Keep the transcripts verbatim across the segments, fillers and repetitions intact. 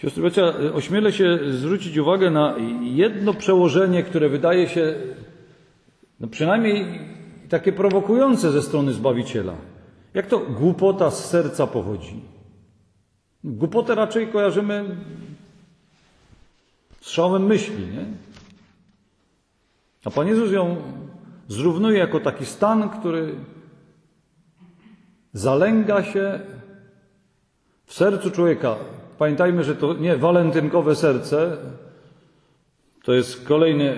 Siostry bracia, ośmielę się zwrócić uwagę na jedno przełożenie, które wydaje się no przynajmniej takie prowokujące ze strony Zbawiciela. Jak to głupota z serca pochodzi? Głupotę raczej kojarzymy z szałem myśli, nie? A Pan Jezus ją zrównuje jako taki stan, który zalęga się w sercu człowieka. Pamiętajmy, że to nie walentynkowe serce, to jest kolejny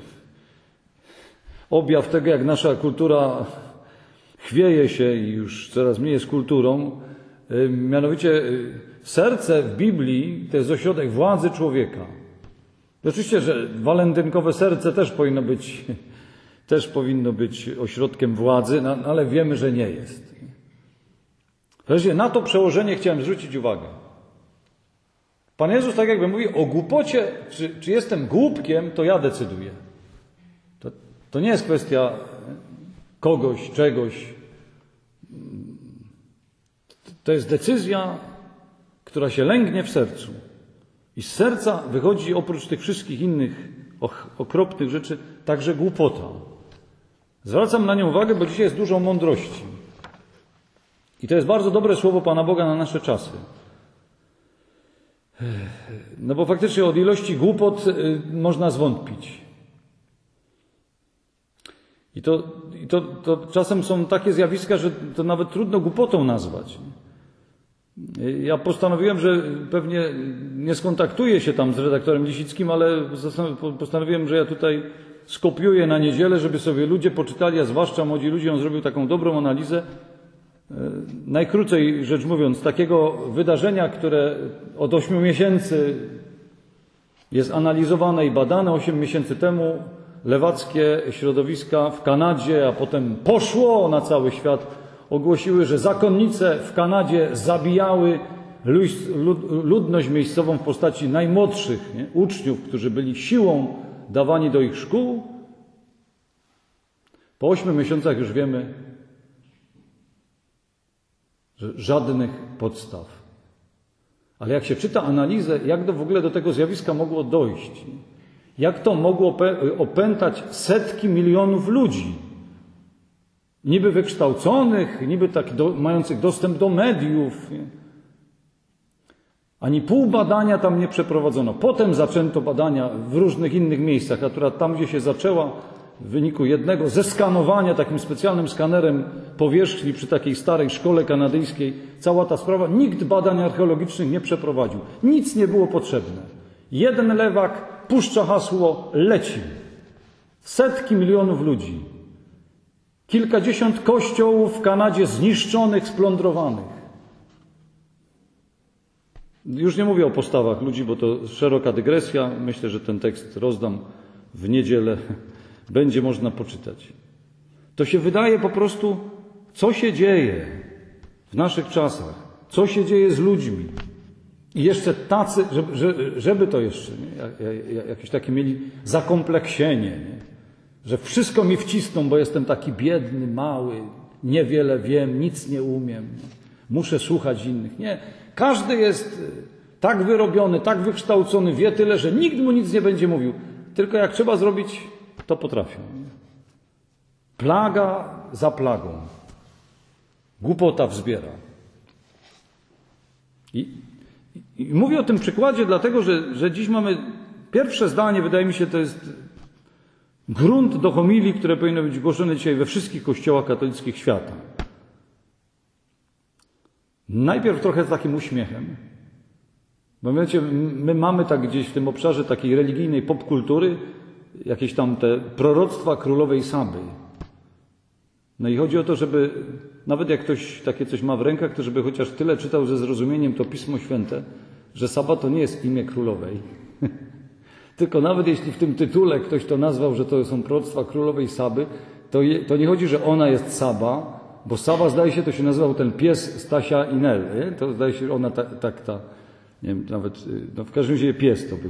objaw tego, jak nasza kultura chwieje się i już coraz mniej jest kulturą. Mianowicie serce w Biblii to jest ośrodek władzy człowieka. Oczywiście, że walentynkowe serce też powinno być, też powinno być ośrodkiem władzy, no, ale wiemy, że nie jest. Wreszcie na to przełożenie chciałem zwrócić uwagę. Pan Jezus tak jakby mówi o głupocie, czy, czy jestem głupkiem, to ja decyduję. To, to nie jest kwestia kogoś, czegoś. To jest decyzja, która się lęgnie w sercu. I z serca wychodzi oprócz tych wszystkich innych okropnych rzeczy także głupota. Zwracam na nią uwagę, bo dzisiaj jest dużo mądrości. I to jest bardzo dobre słowo Pana Boga na nasze czasy. No bo faktycznie od ilości głupot można zwątpić. I to, i to, to czasem są takie zjawiska, że to nawet trudno głupotą nazwać. Ja postanowiłem, że pewnie nie skontaktuję się tam z redaktorem Lisickim, ale postanowiłem, że ja tutaj skopiuję na niedzielę, żeby sobie ludzie poczytali, a zwłaszcza młodzi ludzie, on zrobił taką dobrą analizę. Najkrócej rzecz mówiąc, takiego wydarzenia, które od ośmiu miesięcy jest analizowane i badane. Osiem miesięcy temu lewackie środowiska w Kanadzie, a potem poszło na cały świat, ogłosiły, że zakonnice w Kanadzie zabijały ludność miejscową w postaci najmłodszych nie? uczniów, którzy byli siłą dawani do ich szkół. Po ośmiu miesiącach już wiemy, że żadnych podstaw. Ale jak się czyta analizę, jak to w ogóle do tego zjawiska mogło dojść? Jak to mogło opętać setki milionów ludzi? Niby wykształconych, niby tak do, mających dostęp do mediów. Nie? Ani pół badania tam nie przeprowadzono. Potem zaczęto badania w różnych innych miejscach, akurat tam, gdzie się zaczęła, w wyniku jednego zeskanowania takim specjalnym skanerem powierzchni przy takiej starej szkole kanadyjskiej, cała ta sprawa, nikt badań archeologicznych nie przeprowadził. Nic nie było potrzebne. Jeden lewak puszcza hasło, leci. Setki milionów ludzi. Kilkadziesiąt kościołów w Kanadzie zniszczonych, splądrowanych. Już nie mówię o postawach ludzi, bo to szeroka dygresja. Myślę, że ten tekst rozdam w niedzielę. Będzie można poczytać. To się wydaje po prostu, co się dzieje w naszych czasach. Co się dzieje z ludźmi. I jeszcze tacy, żeby, żeby to jeszcze, nie? Jakieś takie mieli zakompleksienie, nie? Że wszystko mi wcisną, bo jestem taki biedny, mały, niewiele wiem, nic nie umiem, muszę słuchać innych. Nie, każdy jest tak wyrobiony, tak wykształcony, wie tyle, że nikt mu nic nie będzie mówił. Tylko jak trzeba zrobić, to potrafią. Plaga za plagą. Głupota wzbiera. I, i, i mówię o tym przykładzie dlatego, że, że dziś mamy pierwsze zdanie, wydaje mi się, to jest grunt do homilii, które powinno być głoszone dzisiaj we wszystkich kościołach katolickich świata. Najpierw trochę z takim uśmiechem. Bo wiecie, my mamy tak gdzieś w tym obszarze takiej religijnej popkultury jakieś tam te proroctwa królowej Saby. No i chodzi o to, żeby nawet jak ktoś takie coś ma w rękach, to żeby chociaż tyle czytał ze zrozumieniem to Pismo Święte, że Saba to nie jest imię królowej. Tylko nawet jeśli w tym tytule ktoś to nazwał, że to są proroctwa królowej Saby, to, je, to nie chodzi, że ona jest Saba, bo Saba, zdaje się, to się nazywał ten pies Stasia i Nel. Nie? To zdaje się, ona tak, ta, ta, nie wiem, nawet, no w każdym razie pies to był.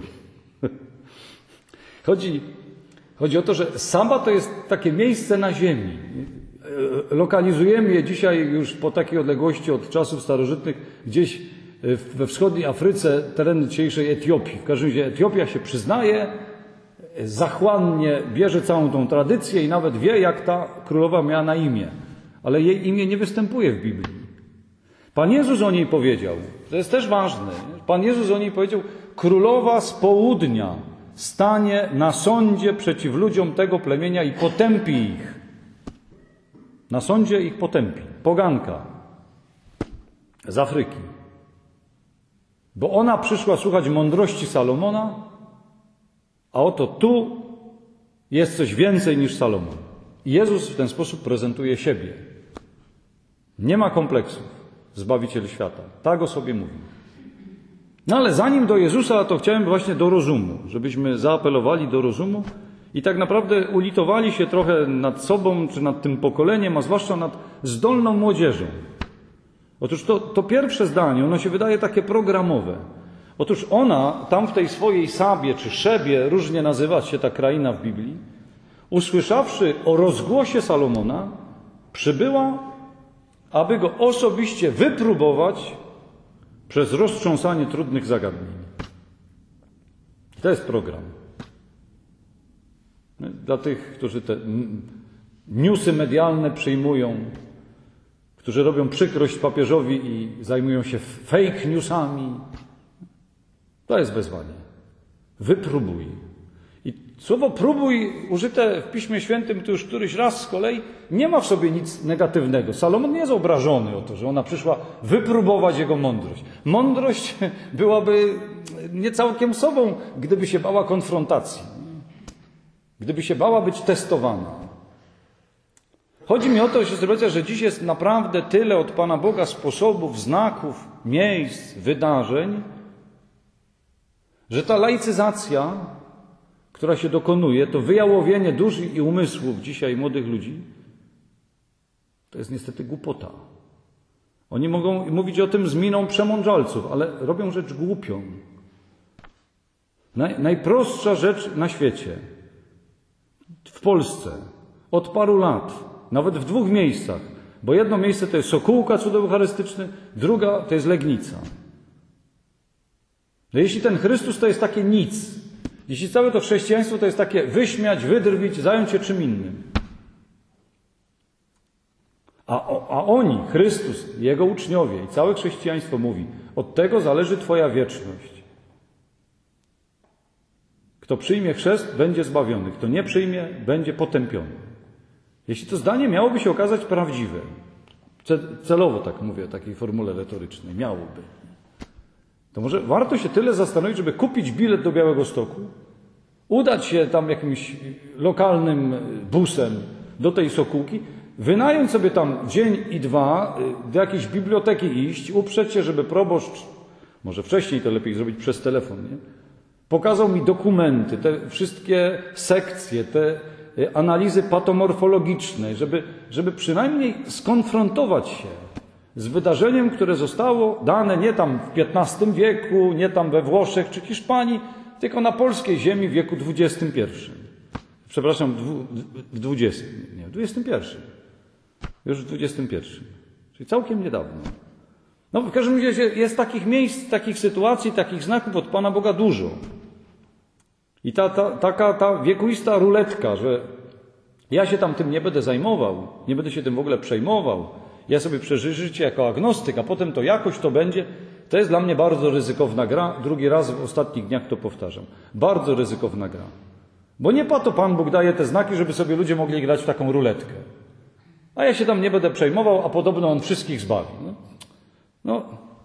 Chodzi, chodzi o to, że Saba to jest takie miejsce na ziemi. Lokalizujemy je dzisiaj już po takiej odległości od czasów starożytnych gdzieś we wschodniej Afryce, tereny dzisiejszej Etiopii. W każdym razie Etiopia się przyznaje, zachłannie bierze całą tą tradycję i nawet wie, jak ta królowa miała na imię. Ale jej imię nie występuje w Biblii. Pan Jezus o niej powiedział, to jest też ważne, Pan Jezus o niej powiedział, królowa z południa stanie na sądzie przeciw ludziom tego plemienia i potępi ich. Na sądzie ich potępi. Poganka z Afryki. Bo ona przyszła słuchać mądrości Salomona, a oto tu jest coś więcej niż Salomon. I Jezus w ten sposób prezentuje siebie. Nie ma kompleksów. Zbawiciel świata. Tak o sobie mówi. No ale zanim do Jezusa, to chciałem właśnie do rozumu. Żebyśmy zaapelowali do rozumu i tak naprawdę ulitowali się trochę nad sobą, czy nad tym pokoleniem, a zwłaszcza nad zdolną młodzieżą. Otóż to, to pierwsze zdanie, ono się wydaje takie programowe. Otóż ona, tam w tej swojej Sabie, czy Szebie, różnie nazywa się ta kraina w Biblii, usłyszawszy o rozgłosie Salomona, przybyła, aby go osobiście wypróbować przez roztrząsanie trudnych zagadnień. To jest program. Dla tych, którzy te newsy medialne przyjmują, którzy robią przykrość papieżowi i zajmują się fake newsami, to jest wezwanie. Wypróbuj. I słowo próbuj użyte w Piśmie Świętym to już któryś raz z kolei nie ma w sobie nic negatywnego. Salomon nie jest obrażony o to, że ona przyszła wypróbować jego mądrość. Mądrość byłaby nie całkiem sobą, gdyby się bała konfrontacji. Gdyby się bała być testowana. Chodzi mi o to, siostry bracia, że dziś jest naprawdę tyle od Pana Boga sposobów, znaków, miejsc, wydarzeń, że ta laicyzacja, która się dokonuje, to wyjałowienie dusz i umysłów dzisiaj młodych ludzi, to jest niestety głupota. Oni mogą mówić o tym z miną przemądrzelców, ale robią rzecz głupią. Naj, najprostsza rzecz na świecie, w Polsce, od paru lat, nawet w dwóch miejscach, bo jedno miejsce to jest Sokółka cud eucharystyczny, druga to jest Legnica. No jeśli ten Chrystus to jest takie nic, jeśli całe to chrześcijaństwo to jest takie wyśmiać, wydrwić, zająć się czym innym. A, a oni, Chrystus, Jego uczniowie i całe chrześcijaństwo mówi, od tego zależy Twoja wieczność. Kto przyjmie chrzest, będzie zbawiony. Kto nie przyjmie, będzie potępiony. Jeśli to zdanie miałoby się okazać prawdziwe, celowo tak mówię o takiej formule retorycznej, miałoby, to może warto się tyle zastanowić, żeby kupić bilet do Białegostoku, udać się tam jakimś lokalnym busem do tej Sokółki, wynająć sobie tam dzień i dwa, do jakiejś biblioteki iść, uprzeć się, żeby proboszcz, może wcześniej to lepiej zrobić przez telefon, nie? Pokazał mi dokumenty, te wszystkie sekcje, te analizy patomorfologiczne, żeby, żeby przynajmniej skonfrontować się z wydarzeniem, które zostało dane nie tam w piętnastym wieku, nie tam we Włoszech czy Hiszpanii, tylko na polskiej ziemi w wieku dwudziestym pierwszym. Przepraszam, w dwudziestym, nie, w dwudziestym pierwszym. Już w dwudziestym pierwszym. Czyli całkiem niedawno. No w każdym razie jest takich miejsc, takich sytuacji, takich znaków od Pana Boga dużo. I ta, ta, taka ta wiekuista ruletka, że ja się tam tym nie będę zajmował, nie będę się tym w ogóle przejmował, ja sobie przeżyję życie jako agnostyk, a potem to jakoś to będzie, to jest dla mnie bardzo ryzykowna gra. Drugi raz w ostatnich dniach to powtarzam. Bardzo ryzykowna gra. Bo nie po to Pan Bóg daje te znaki, żeby sobie ludzie mogli grać w taką ruletkę. A ja się tam nie będę przejmował, a podobno On wszystkich zbawi. No, no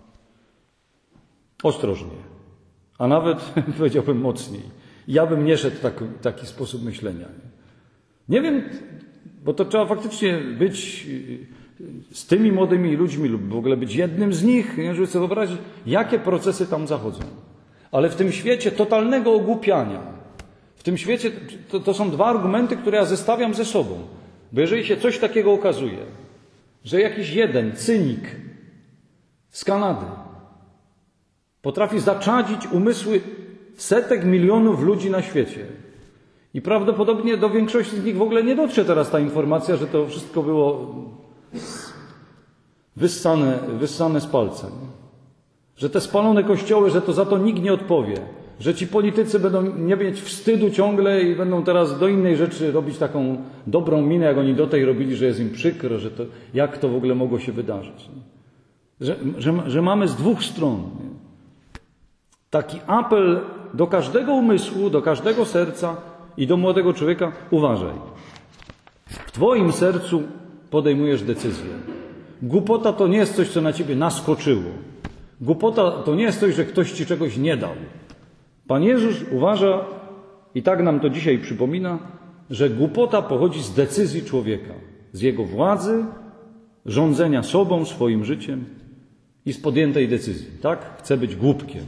ostrożnie. A nawet powiedziałbym mocniej. Ja bym nie szedł w taki, taki sposób myślenia. Nie wiem, bo to trzeba faktycznie być z tymi młodymi ludźmi lub w ogóle być jednym z nich, żeby sobie wyobrazić, jakie procesy tam zachodzą. Ale w tym świecie totalnego ogłupiania, w tym świecie to, to są dwa argumenty, które ja zestawiam ze sobą. Bo jeżeli się coś takiego okazuje, że jakiś jeden cynik z Kanady potrafi zaczadzić umysły setek milionów ludzi na świecie i prawdopodobnie do większości z nich w ogóle nie dotrze teraz ta informacja, że to wszystko było wyssane, wyssane z palca. Że te spalone kościoły, że to za to nikt nie odpowie. Że ci politycy będą nie mieć wstydu ciągle i będą teraz do innej rzeczy robić taką dobrą minę, jak oni do tej robili, że jest im przykro, że to, jak to w ogóle mogło się wydarzyć. Że, że, że mamy z dwóch stron. Nie? Taki apel do każdego umysłu, do każdego serca i do młodego człowieka. Uważaj. W twoim sercu podejmujesz decyzję. Głupota to nie jest coś, co na ciebie naskoczyło. Głupota to nie jest coś, że ktoś ci czegoś nie dał. Pan Jezus uważa, i tak nam to dzisiaj przypomina, że głupota pochodzi z decyzji człowieka, z jego władzy, rządzenia sobą, swoim życiem i z podjętej decyzji. Tak? Chce być głupkiem.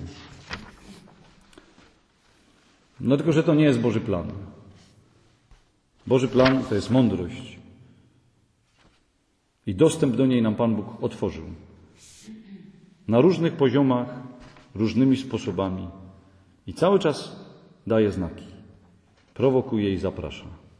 No tylko, że to nie jest Boży plan. Boży plan to jest mądrość. I dostęp do niej nam Pan Bóg otworzył. Na różnych poziomach, różnymi sposobami. I cały czas daje znaki. Prowokuje i zaprasza.